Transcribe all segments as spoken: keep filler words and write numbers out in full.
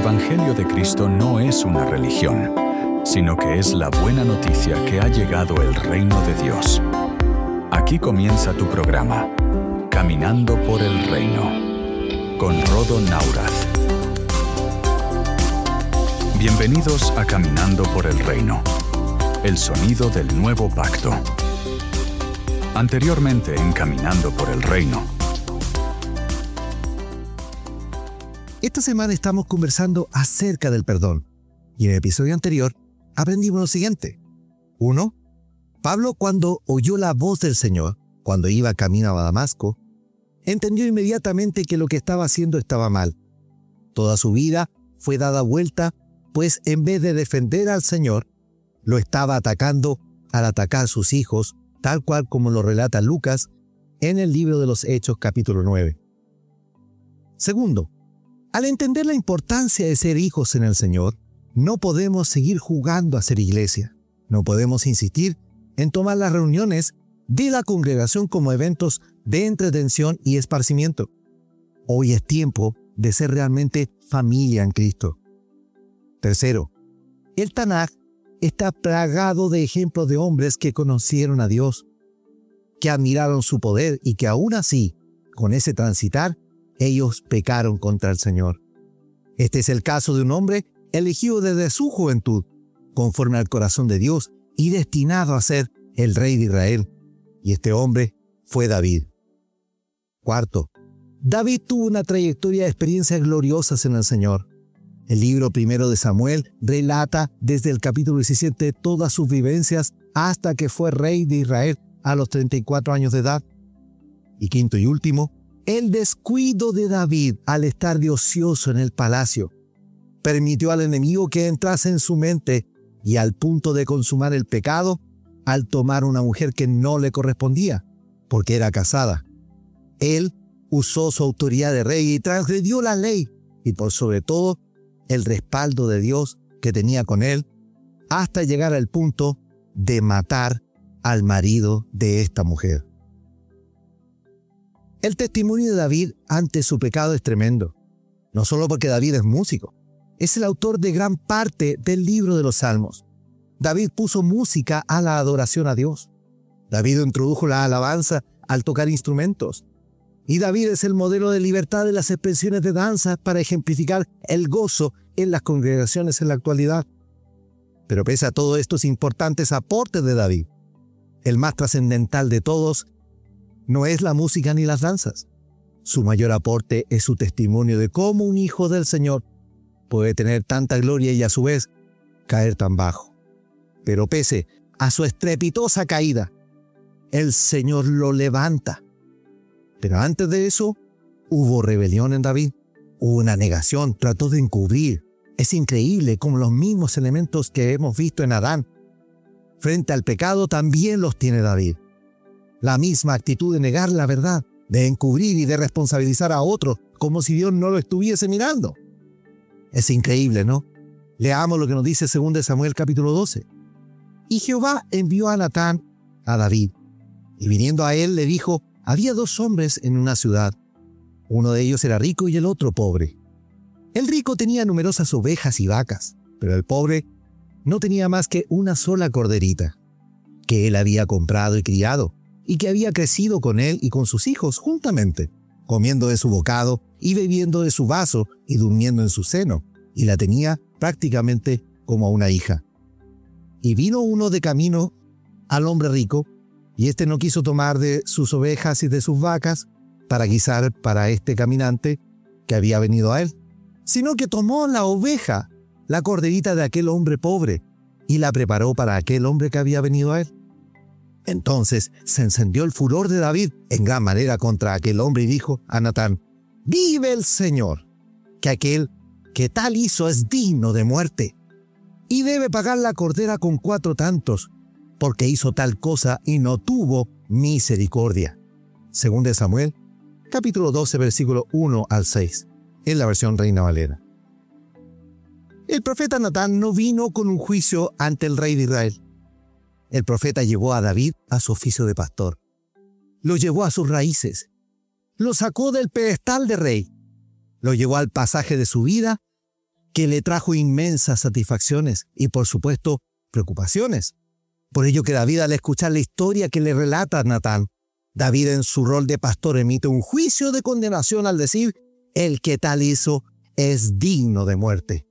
Evangelio de Cristo no es una religión, sino que es la buena noticia que ha llegado el reino de Dios. Aquí comienza tu programa, Caminando por el Reino, con Rodo Naurath. Bienvenidos a Caminando por el Reino, el sonido del nuevo pacto. Anteriormente en Caminando por el Reino. Esta semana estamos conversando acerca del perdón, y en el episodio anterior aprendimos lo siguiente. uno. Pablo, cuando oyó la voz del Señor, cuando iba camino a Damasco, entendió inmediatamente que lo que estaba haciendo estaba mal. Toda su vida fue dada vuelta, pues en vez de defender al Señor, lo estaba atacando al atacar a sus hijos, tal cual como lo relata Lucas en el libro de los Hechos capítulo nueve. Segundo, al entender la importancia de ser hijos en el Señor, no podemos seguir jugando a ser iglesia. No podemos insistir en tomar las reuniones de la congregación como eventos de entretención y esparcimiento. Hoy es tiempo de ser realmente familia en Cristo. Tercero, el Tanaj está plagado de ejemplos de hombres que conocieron a Dios, que admiraron su poder y que aún así, con ese transitar, ellos pecaron contra el Señor. Este es el caso de un hombre elegido desde su juventud, conforme al corazón de Dios y destinado a ser el rey de Israel. Y este hombre fue David. Cuarto, David tuvo una trayectoria de experiencias gloriosas en el Señor. El libro primero de Samuel relata desde el capítulo diecisiete todas sus vivencias hasta que fue rey de Israel a los treinta y cuatro años de edad. Y quinto y último, el descuido de David al estar de ocioso en el palacio permitió al enemigo que entrase en su mente y al punto de consumar el pecado al tomar una mujer que no le correspondía, porque era casada. Él usó su autoridad de rey y transgredió la ley y por sobre todo el respaldo de Dios que tenía con él hasta llegar al punto de matar al marido de esta mujer. El testimonio de David ante su pecado es tremendo, no solo porque David es músico, es el autor de gran parte del libro de los Salmos. David puso música a la adoración a Dios. David introdujo la alabanza al tocar instrumentos. Y David es el modelo de libertad de las expresiones de danza para ejemplificar el gozo en las congregaciones en la actualidad. Pero pese a todos estos importantes aportes de David, el más trascendental de todos no es la música ni las danzas. Su mayor aporte es su testimonio de cómo un hijo del Señor puede tener tanta gloria y a su vez caer tan bajo. Pero pese a su estrepitosa caída, el Señor lo levanta. Pero antes de eso, hubo rebelión en David. Hubo una negación, trató de encubrir. Es increíble cómo los mismos elementos que hemos visto en Adán frente al pecado también los tiene David. La misma actitud de negar la verdad, de encubrir y de responsabilizar a otros como si Dios no lo estuviese mirando. Es increíble, ¿no? Leamos lo que nos dice segundo de Samuel capítulo doce. Y Jehová envió a Natán a David, y viniendo a él le dijo: había dos hombres en una ciudad. Uno de ellos era rico y el otro pobre. El rico tenía numerosas ovejas y vacas, pero el pobre no tenía más que una sola corderita, que él había comprado y criado, y que había crecido con él y con sus hijos juntamente, comiendo de su bocado y bebiendo de su vaso y durmiendo en su seno, y la tenía prácticamente como a una hija. Y vino uno de camino al hombre rico, y éste no quiso tomar de sus ovejas y de sus vacas para guisar para este caminante que había venido a él, sino que tomó la oveja, la corderita de aquel hombre pobre, y la preparó para aquel hombre que había venido a él. Entonces se encendió el furor de David en gran manera contra aquel hombre y dijo a Natán: vive el Señor, que aquel que tal hizo es digno de muerte, y debe pagar la cordera con cuatro tantos, porque hizo tal cosa y no tuvo misericordia. Segunda de Samuel, capítulo doce, versículo uno al seis, en la versión Reina Valera. El profeta Natán no vino con un juicio ante el rey de Israel. El profeta llevó a David a su oficio de pastor. Lo llevó a sus raíces. Lo sacó del pedestal de rey. Lo llevó al pasaje de su vida que le trajo inmensas satisfacciones y, por supuesto, preocupaciones. Por ello que David, al escuchar la historia que le relata Natán, David en su rol de pastor emite un juicio de condenación al decir: el que tal hizo es digno de muerte.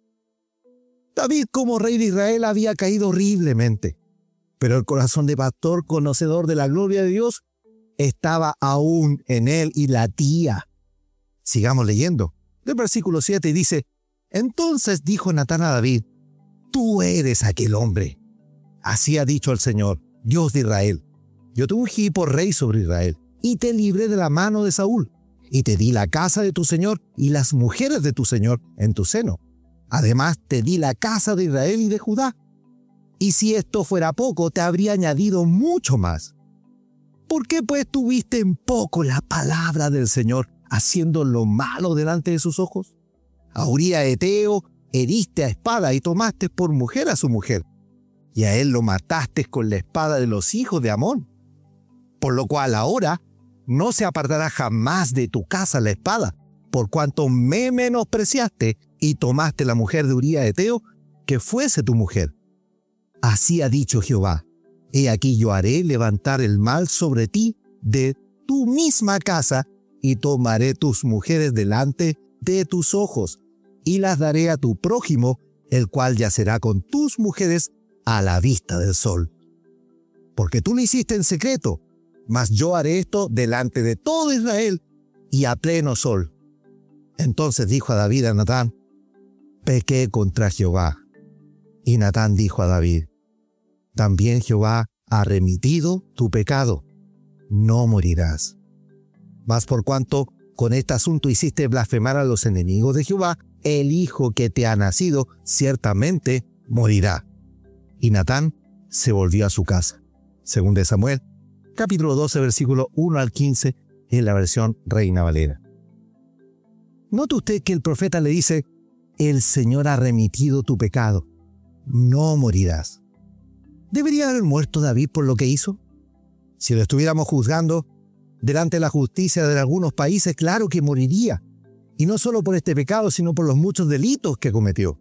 David, como rey de Israel, había caído horriblemente, pero el corazón de pastor conocedor de la gloria de Dios estaba aún en él y latía. Sigamos leyendo. Del versículo siete dice: entonces dijo Natán a David: tú eres aquel hombre. Así ha dicho el Señor, Dios de Israel: yo te ungí por rey sobre Israel, y te libré de la mano de Saúl, y te di la casa de tu Señor y las mujeres de tu Señor en tu seno. Además te di la casa de Israel y de Judá. Y si esto fuera poco, te habría añadido mucho más. ¿Por qué pues tuviste en poco la palabra del Señor, haciendo lo malo delante de sus ojos? A Uría Eteo heriste a espada y tomaste por mujer a su mujer, y a él lo mataste con la espada de los hijos de Amón. Por lo cual ahora no se apartará jamás de tu casa la espada, por cuanto me menospreciaste y tomaste la mujer de Uría Eteo, que fuese tu mujer. Así ha dicho Jehová: he aquí yo haré levantar el mal sobre ti de tu misma casa, y tomaré tus mujeres delante de tus ojos, y las daré a tu prójimo, el cual yacerá con tus mujeres a la vista del sol. Porque tú lo hiciste en secreto, mas yo haré esto delante de todo Israel y a pleno sol. Entonces dijo a David a Natán: pequé contra Jehová. Y Natán dijo a David: también Jehová ha remitido tu pecado, no morirás. Mas por cuanto con este asunto hiciste blasfemar a los enemigos de Jehová, el hijo que te ha nacido ciertamente morirá. Y Natán se volvió a su casa. Según de Samuel, capítulo doce, versículo uno al quince, en la versión Reina Valera. Note usted que el profeta le dice: el Señor ha remitido tu pecado, no morirás. ¿Debería haber muerto David por lo que hizo? Si lo estuviéramos juzgando delante de la justicia de algunos países, claro que moriría. Y no solo por este pecado, sino por los muchos delitos que cometió.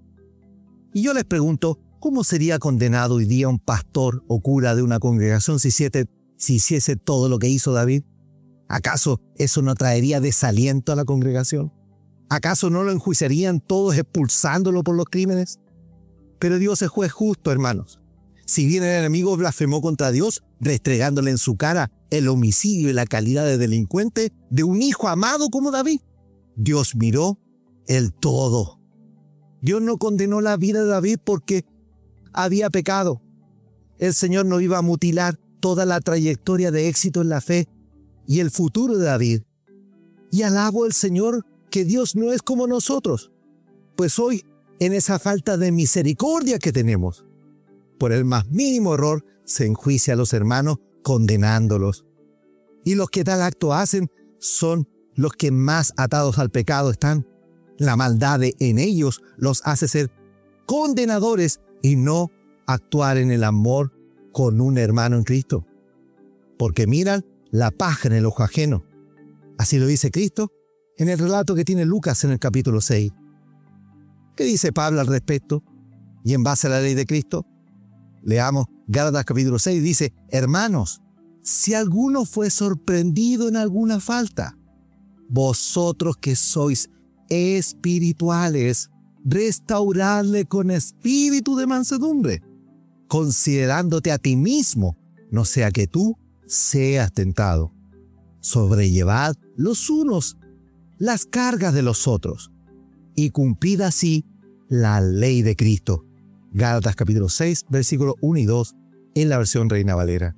Y yo les pregunto, ¿cómo sería condenado hoy día un pastor o cura de una congregación si hiciese, si hiciese todo lo que hizo David? ¿Acaso eso no traería desaliento a la congregación? ¿Acaso no lo enjuiciarían todos expulsándolo por los crímenes? Pero Dios es juez justo, hermanos. Si bien el enemigo blasfemó contra Dios, restregándole en su cara el homicidio y la calidad de delincuente de un hijo amado como David, Dios miró el todo. Dios no condenó la vida de David porque había pecado. El Señor no iba a mutilar toda la trayectoria de éxito en la fe y el futuro de David. Y alabo al Señor que Dios no es como nosotros, pues hoy, en esa falta de misericordia que tenemos, por el más mínimo error se enjuicia a los hermanos condenándolos. Y los que tal acto hacen son los que más atados al pecado están. La maldad en ellos los hace ser condenadores y no actuar en el amor con un hermano en Cristo. Porque miran la paja en el ojo ajeno. Así lo dice Cristo en el relato que tiene Lucas en el capítulo seis. ¿Qué dice Pablo al respecto? Y en base a la ley de Cristo, leamos Gálatas capítulo seis, dice: hermanos, si alguno fue sorprendido en alguna falta, vosotros que sois espirituales, restauradle con espíritu de mansedumbre, considerándote a ti mismo, no sea que tú seas tentado. Sobrellevad los unos las cargas de los otros, y cumplid así la ley de Cristo. Gálatas capítulo seis, versículos uno y dos, en la versión Reina Valera.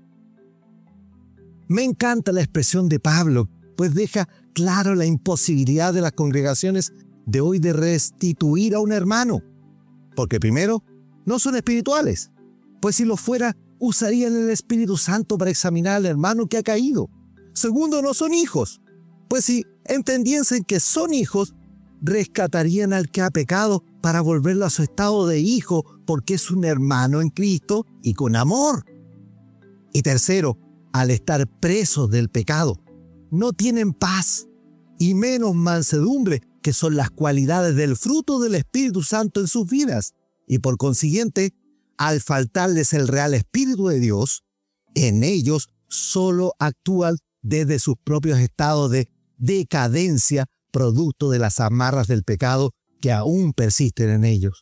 Me encanta la expresión de Pablo, pues deja claro la imposibilidad de las congregaciones de hoy de restituir a un hermano. Porque primero, no son espirituales, pues si lo fuera, usarían el Espíritu Santo para examinar al hermano que ha caído. Segundo, no son hijos, pues si entendiesen que son hijos, rescatarían al que ha pecado para volverlo a su estado de hijo, porque es un hermano en Cristo y con amor. Y tercero, al estar presos del pecado, no tienen paz y menos mansedumbre que son las cualidades del fruto del Espíritu Santo en sus vidas. Y por consiguiente, al faltarles el real Espíritu de Dios, en ellos solo actúan desde sus propios estados de decadencia, producto de las amarras del pecado que aún persisten en ellos.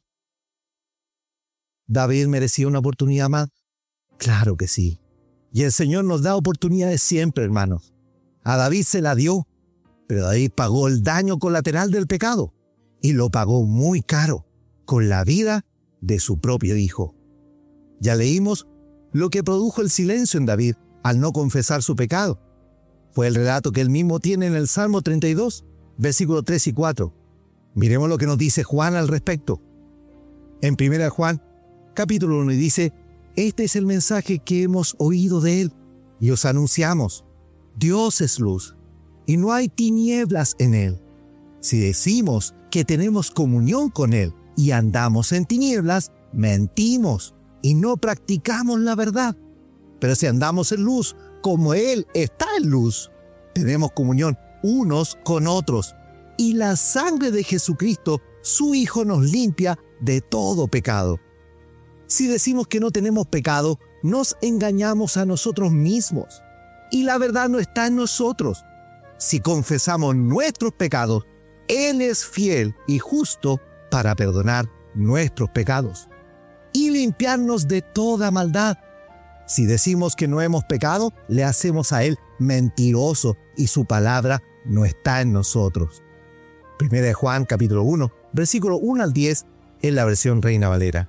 ¿David merecía una oportunidad más? Claro que sí. Y el Señor nos da oportunidades siempre, hermanos. A David se la dio, pero David pagó el daño colateral del pecado y lo pagó muy caro, con la vida de su propio hijo. Ya leímos lo que produjo el silencio en David al no confesar su pecado. Fue el relato que él mismo tiene en el Salmo treinta y dos, versículos tres y cuatro. Miremos lo que nos dice Juan al respecto. En primera de Juan, capítulo uno, y dice: este es el mensaje que hemos oído de él y os anunciamos. Dios es luz y no hay tinieblas en él. Si decimos que tenemos comunión con él y andamos en tinieblas, mentimos y no practicamos la verdad. Pero si andamos en luz, como él está en luz, tenemos comunión unos con otros. Y la sangre de Jesucristo, su Hijo, nos limpia de todo pecado. Si decimos que no tenemos pecado, nos engañamos a nosotros mismos. Y la verdad no está en nosotros. Si confesamos nuestros pecados, Él es fiel y justo para perdonar nuestros pecados y limpiarnos de toda maldad. Si decimos que no hemos pecado, le hacemos a Él mentiroso y su palabra no está en nosotros. Primera de Juan, capítulo uno, versículo uno al diez, en la versión Reina Valera.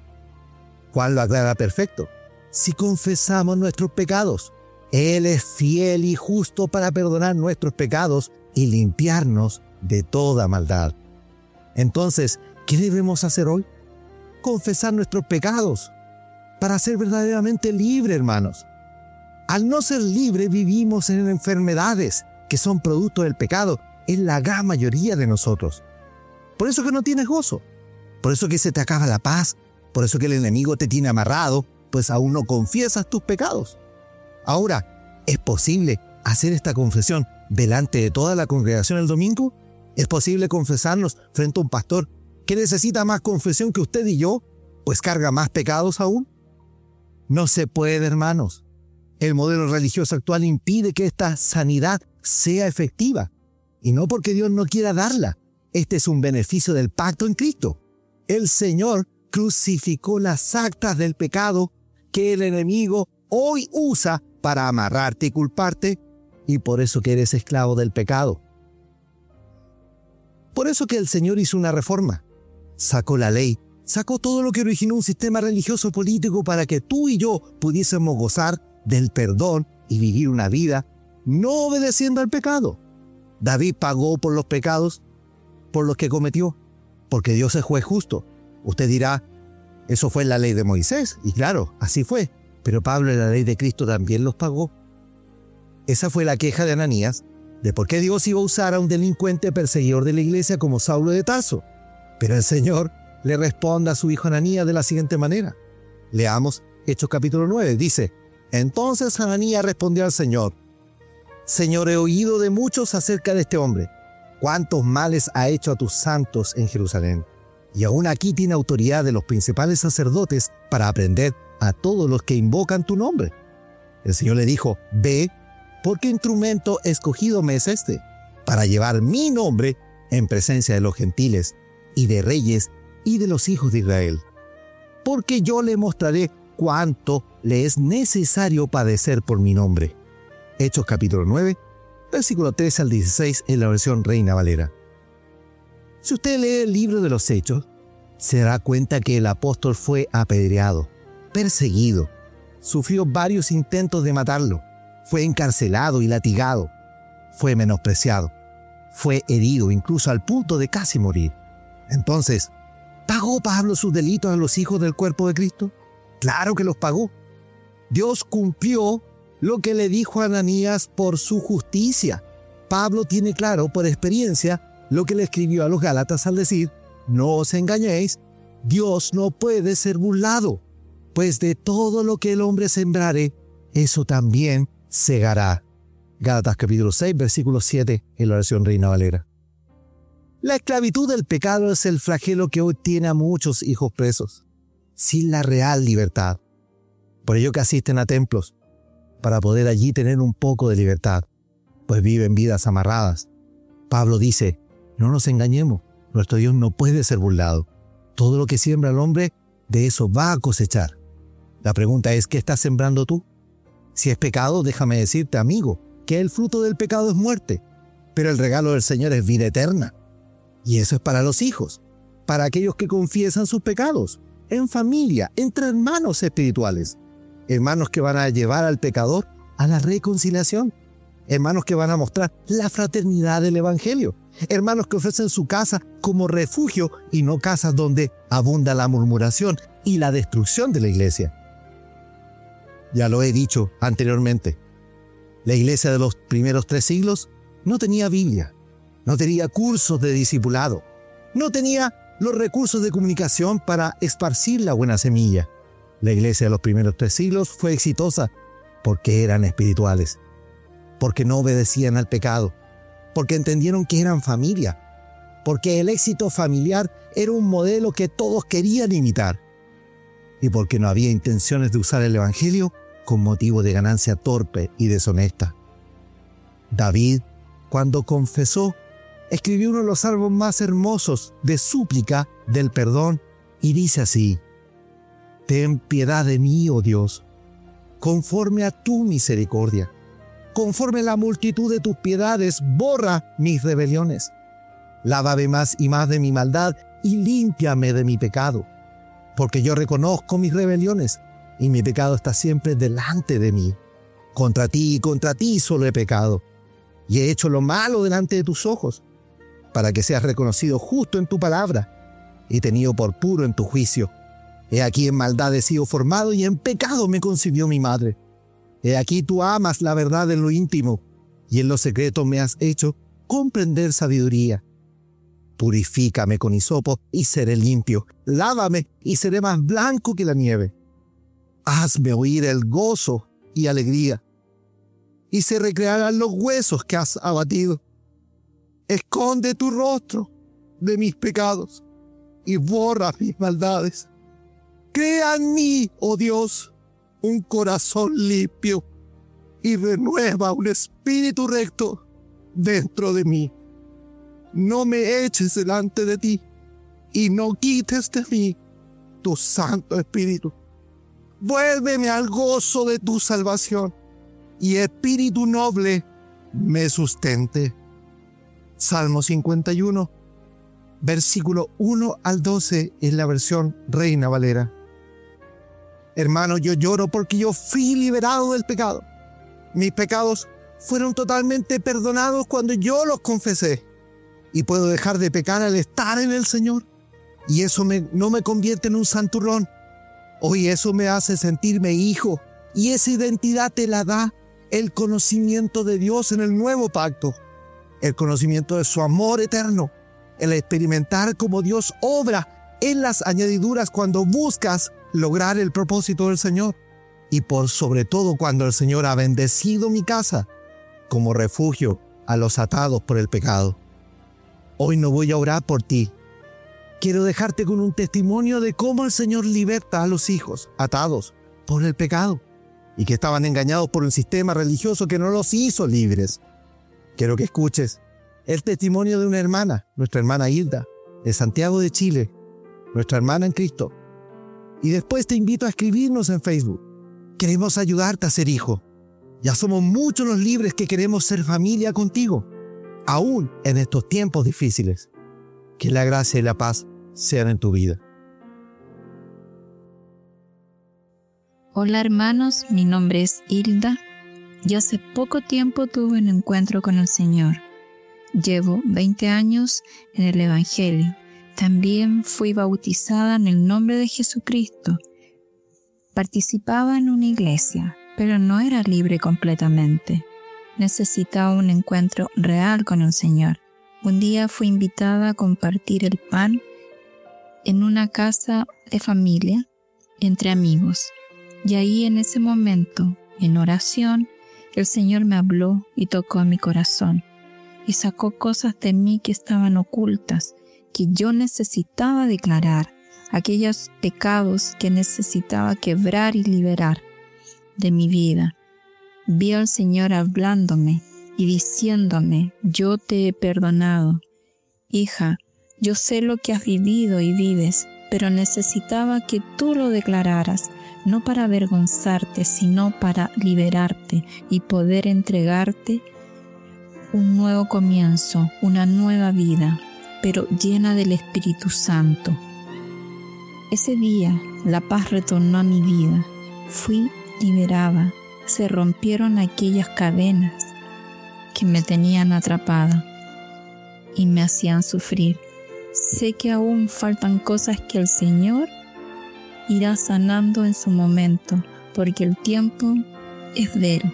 Juan lo aclara perfecto. Si confesamos nuestros pecados, Él es fiel y justo para perdonar nuestros pecados y limpiarnos de toda maldad. Entonces, ¿qué debemos hacer hoy? Confesar nuestros pecados para ser verdaderamente libres, hermanos. Al no ser libres, vivimos en enfermedades que son producto del pecado en la gran mayoría de nosotros. Por eso que no tienes gozo, por eso que se te acaba la paz, por eso que el enemigo te tiene amarrado, pues aún no confiesas tus pecados. Ahora, ¿es posible hacer esta confesión delante de toda la congregación el domingo? ¿Es posible confesarnos frente a un pastor que necesita más confesión que usted y yo, pues carga más pecados aún? No se puede, hermanos. El modelo religioso actual impide que esta sanidad sea efectiva. Y no porque Dios no quiera darla. Este es un beneficio del pacto en Cristo. El Señor crucificó las actas del pecado que el enemigo hoy usa para amarrarte y culparte, y por eso que eres esclavo del pecado. Por eso que el Señor hizo una reforma. Sacó la ley, sacó todo lo que originó un sistema religioso político para que tú y yo pudiésemos gozar del perdón y vivir una vida no obedeciendo al pecado. David pagó por los pecados por los que cometió, porque Dios es juez justo. Usted dirá, eso fue en la ley de Moisés, y claro, así fue, pero Pablo en la ley de Cristo también los pagó. Esa fue la queja de Ananías, de por qué Dios iba a usar a un delincuente perseguidor de la iglesia como Saulo de Tarso. Pero el Señor le responde a su hijo Ananías de la siguiente manera. Leamos Hechos capítulo nueve, dice: entonces Ananías respondió al Señor: Señor, he oído de muchos acerca de este hombre, cuántos males ha hecho a tus santos en Jerusalén. Y aún aquí tiene autoridad de los principales sacerdotes para aprender a todos los que invocan tu nombre. El Señor le dijo: ve, porque instrumento escogido me es este, para llevar mi nombre en presencia de los gentiles, y de reyes, y de los hijos de Israel. Porque yo le mostraré cuánto le es necesario padecer por mi nombre. Hechos capítulo nueve, versículo trece al dieciséis en la versión Reina Valera. Si usted lee el libro de los Hechos, se dará cuenta que el apóstol fue apedreado, perseguido, sufrió varios intentos de matarlo, fue encarcelado y latigado, fue menospreciado, fue herido incluso al punto de casi morir. Entonces, ¿pagó Pablo sus delitos a los hijos del cuerpo de Cristo? Claro que los pagó. Dios cumplió lo que le dijo a Ananías por su justicia. Pablo tiene claro por experiencia lo que le escribió a los Gálatas al decir: no os engañéis, Dios no puede ser burlado, pues de todo lo que el hombre sembrare, eso también segará. Gálatas capítulo seis, versículo siete en la versión Reina Valera. La esclavitud del pecado es el flagelo que hoy tiene a muchos hijos presos, sin la real libertad. Por ello que asisten a templos, para poder allí tener un poco de libertad, pues viven vidas amarradas. Pablo dice, no nos engañemos, nuestro Dios no puede ser burlado. Todo lo que siembra el hombre, de eso va a cosechar. La pregunta es, ¿qué estás sembrando tú? Si es pecado, déjame decirte, amigo, que el fruto del pecado es muerte, pero el regalo del Señor es vida eterna. Y eso es para los hijos, para aquellos que confiesan sus pecados, en familia, entre hermanos espirituales. Hermanos que van a llevar al pecador a la reconciliación. Hermanos que van a mostrar la fraternidad del Evangelio. Hermanos que ofrecen su casa como refugio y no casas donde abunda la murmuración y la destrucción de la iglesia. Ya lo he dicho anteriormente. La iglesia de los primeros tres siglos no tenía Biblia, no tenía cursos de discipulado, no tenía los recursos de comunicación para esparcir la buena semilla. La iglesia de los primeros tres siglos fue exitosa porque eran espirituales, porque no obedecían al pecado, porque entendieron que eran familia, porque el éxito familiar era un modelo que todos querían imitar, y porque no había intenciones de usar el Evangelio con motivo de ganancia torpe y deshonesta. David, cuando confesó, escribió uno de los salmos más hermosos de súplica del perdón y dice así: ten piedad de mí, oh Dios, conforme a tu misericordia. Conforme a la multitud de tus piedades, borra mis rebeliones. Lávame más y más de mi maldad y límpiame de mi pecado. Porque yo reconozco mis rebeliones y mi pecado está siempre delante de mí. Contra ti y contra ti solo he pecado y he hecho lo malo delante de tus ojos, para que seas reconocido justo en tu palabra y tenido por puro en tu juicio. He aquí en maldad he sido formado y en pecado me concibió mi madre. He aquí tú amas la verdad en lo íntimo y en lo secreto me has hecho comprender sabiduría. Purifícame con hisopo y seré limpio. Lávame y seré más blanco que la nieve. Hazme oír el gozo y alegría, y se recrearán los huesos que has abatido. Esconde tu rostro de mis pecados y borra mis maldades. Crea en mí, oh Dios, un corazón limpio y renueva un espíritu recto dentro de mí. No me eches delante de ti y no quites de mí tu Santo Espíritu. Vuélveme al gozo de tu salvación y espíritu noble me sustente. Salmo cincuenta y uno, versículo uno al doce en la versión Reina Valera. Hermano, yo lloro porque yo fui liberado del pecado. Mis pecados fueron totalmente perdonados cuando yo los confesé. Y puedo dejar de pecar al estar en el Señor. Y eso me, no me convierte en un santurrón. Hoy eso me hace sentirme hijo. Y esa identidad te la da el conocimiento de Dios en el nuevo pacto. El conocimiento de su amor eterno. El experimentar cómo Dios obra en las añadiduras cuando buscas lograr el propósito del Señor. Y por sobre todo cuando el Señor ha bendecido mi casa como refugio a los atados por el pecado. Hoy no voy a orar por ti. Quiero dejarte con un testimonio de cómo el Señor liberta a los hijos atados por el pecado y que estaban engañados por un sistema religioso que no los hizo libres. Quiero que escuches el testimonio de una hermana, nuestra hermana Hilda, de Santiago de Chile, nuestra hermana en Cristo. Y después te invito a escribirnos en Facebook. Queremos ayudarte a ser hijo. Ya somos muchos los libres que queremos ser familia contigo, aún en estos tiempos difíciles. Que la gracia y la paz sean en tu vida. Hola hermanos, mi nombre es Hilda. Yo hace poco tiempo tuve un encuentro con el Señor. Llevo veinte años en el Evangelio. También fui bautizada en el nombre de Jesucristo. Participaba en una iglesia, pero no era libre completamente. Necesitaba un encuentro real con el Señor. Un día fui invitada a compartir el pan en una casa de familia, entre amigos. Y ahí en ese momento, en oración, el Señor me habló y tocó a mi corazón. y sacó cosas de mí que estaban ocultas, que yo necesitaba declarar, aquellos pecados que necesitaba quebrar y liberar de mi vida. Vi al Señor hablándome y diciéndome, yo te he perdonado. Hija, yo sé lo que has vivido y vives, pero necesitaba que tú lo declararas, no para avergonzarte, sino para liberarte y poder entregarte un nuevo comienzo, una nueva vida, pero llena del Espíritu Santo. Ese día la paz retornó a mi vida. Fui liberada. Se rompieron aquellas cadenas que me tenían atrapada y me hacían sufrir. Sé que aún faltan cosas que el Señor irá sanando en su momento, porque el tiempo es de Él.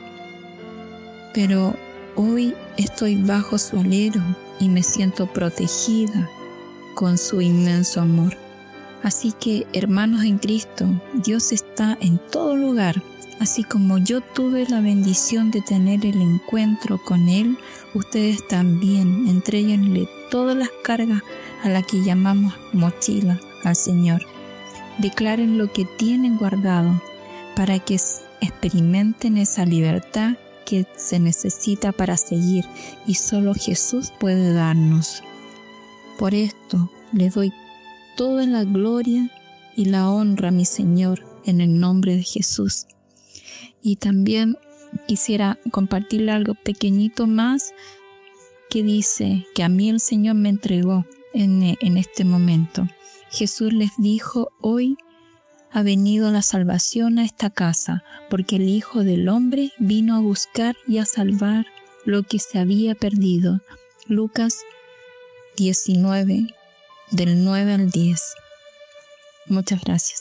Pero hoy estoy bajo su alero y me siento protegida con su inmenso amor. Así que, hermanos en Cristo, Dios está en todo lugar. Así como yo tuve la bendición de tener el encuentro con Él, ustedes también entréguenle todas las cargas a la que llamamos mochila al Señor. Declaren lo que tienen guardado para que experimenten esa libertad que se necesita para seguir y solo Jesús puede darnos. Por esto le doy toda la gloria y la honra a mi Señor en el nombre de Jesús. Y también quisiera compartirle algo pequeñito más que dice que a mí el Señor me entregó en, en este momento. Jesús les dijo, hoy ha venido la salvación a esta casa, porque el Hijo del Hombre vino a buscar y a salvar lo que se había perdido. Lucas diecinueve, del nueve al diez. Muchas gracias.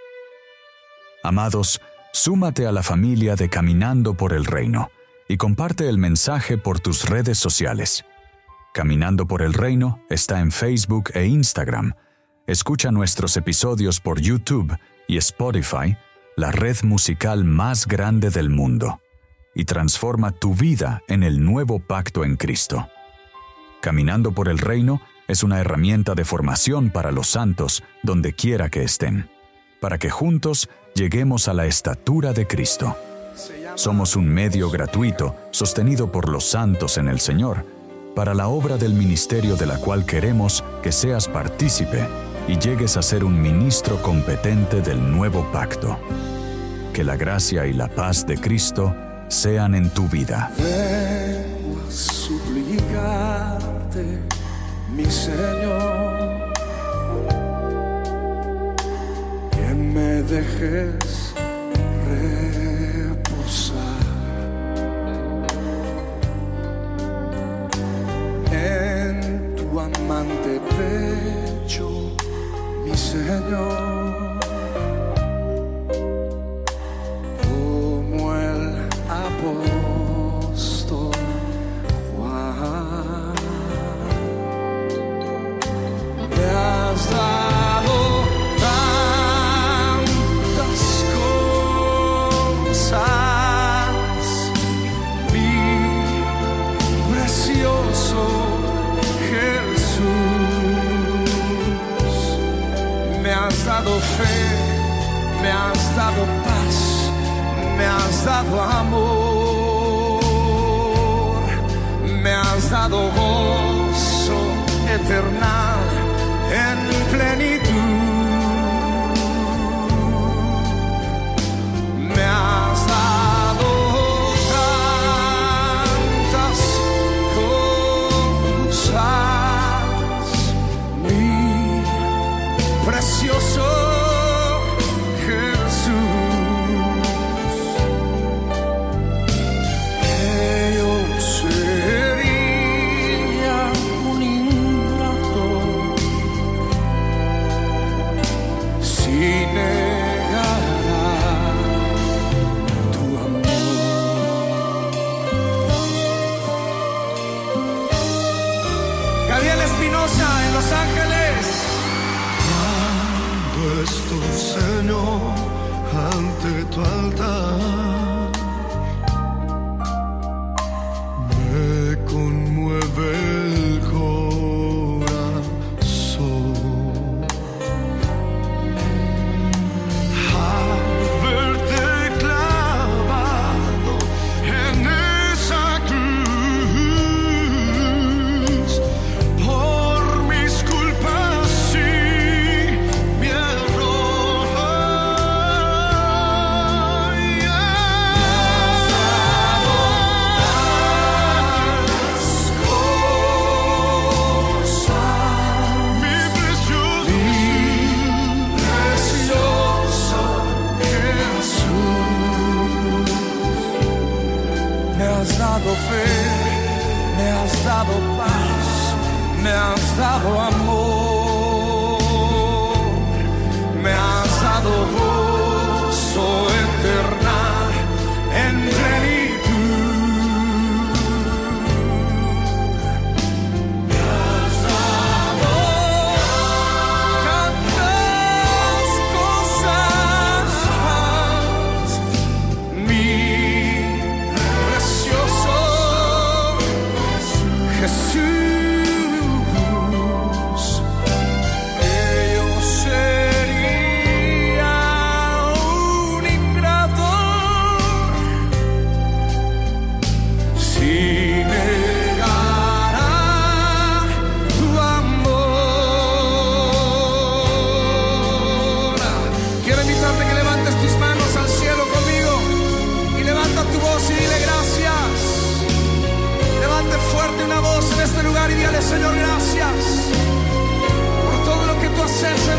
Amados, súmate a la familia de Caminando por el Reino y comparte el mensaje por tus redes sociales. Caminando por el Reino está en Facebook e Instagram. Escucha nuestros episodios por YouTube y Spotify, la red musical más grande del mundo, y transforma tu vida en el nuevo pacto en Cristo. Caminando por el Reino es una herramienta de formación para los santos donde quiera que estén, para que juntos lleguemos a la estatura de Cristo. Somos un medio gratuito sostenido por los santos en el Señor, para la obra del ministerio de la cual queremos que seas partícipe y llegues a ser un ministro competente del nuevo pacto. Que la gracia y la paz de Cristo sean en tu vida. Vengo a suplicarte, mi Señor, que me dejes reposar en tu amante pecho, mi Señor, como el apóstol Juan. Me has dado tantas cosas, mi precioso Jesús. Me has dado fe, me has dado paz, me has dado amor, me has dado gozo eternal en plenitud. Me has dado tantas cosas, mi precioso Jesús, que yo sería un ingrato si negara tu amor. Gabriel Espinosa en Los Ángeles. Estoy, Señor, ante tu altar, me conmueve dado paz, me has dado amor, me has dado gozo eterna en plenitud. Me has dado tantas cosas más, mi precioso Jesús. Una voz en este lugar y dígale: Señor, gracias por todo lo que tú has hecho